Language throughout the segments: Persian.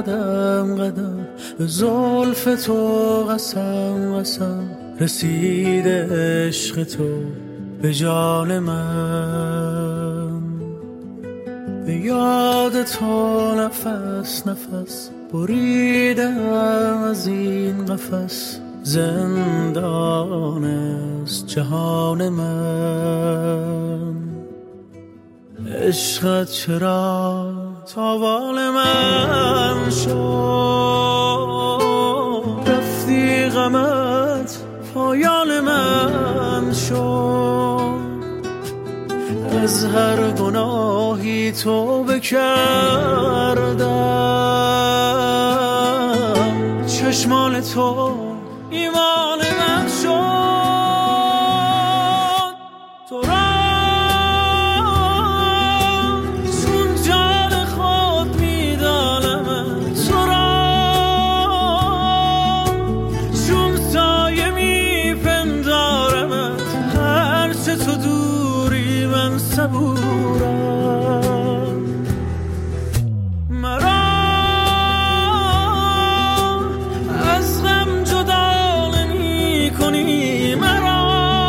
قدم قدم به زلف تو قسم قسم رسیده عشق تو به جان من. به یاد تو نفس نفس بریدم از این قفس، زندان است جهان من. عشقت چرا تاوان من شد، رفتی غمت پایان من شد. از هر گناهی توبه کردم، چشمان تو ایمان من شد. تو را چون جان خود میدانم، تو را چون سایه میپندارم، هرچه تو دوری من صبورم. مرا از غم جدا نمی کنی، مرا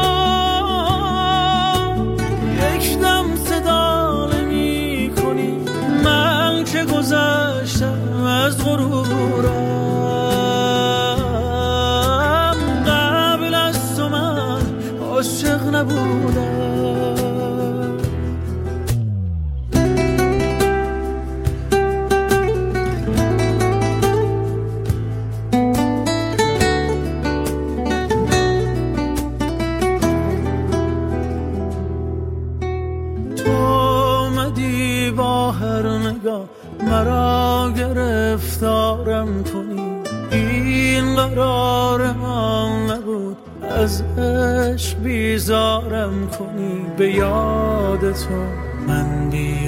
یک دم صدا نمی کنی. من که گذشتم از غرورم، قبل از تو من عاشق نبودم. با هر نگاه مرا گرفتارم کنی، این قرار من نبود از عشق بیزارم کنی. به یاد تو من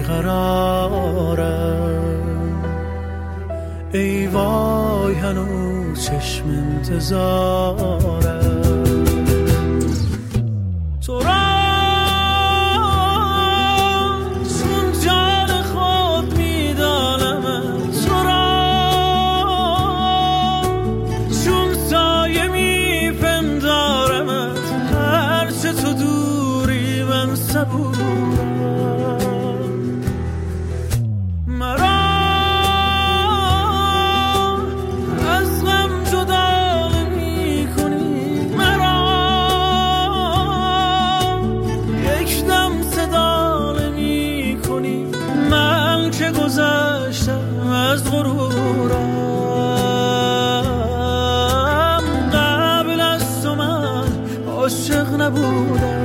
بیقرارم، ای وای هنوز چشم انتظارم. تو را مرا از غم جدا نمی کنی، مرا یک دم صدا نمی کنی. من که گذشتم از غرورم، قبل از تو من عاشق نبودم.